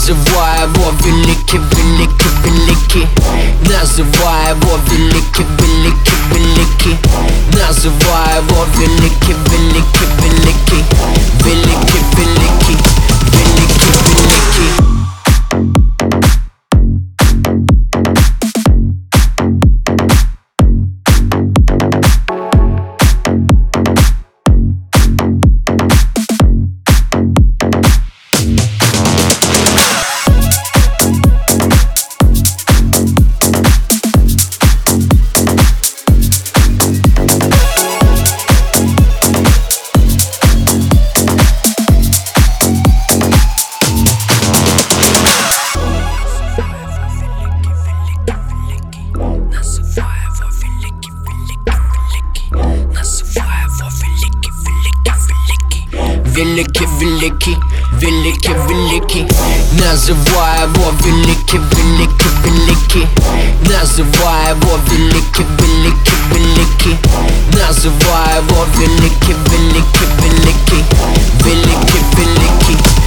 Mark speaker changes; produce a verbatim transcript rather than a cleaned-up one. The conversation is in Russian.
Speaker 1: называй его великий, великий, великий. Называй его великий, великий, великий. Называй его великий, великий, великий. Великий, великий, великий, великий. Великий, великий, великий, великий. Называй его великий, великий, великий. Называй его великий, великий, великий. Называй его великий, великий, великий. Великий, великий.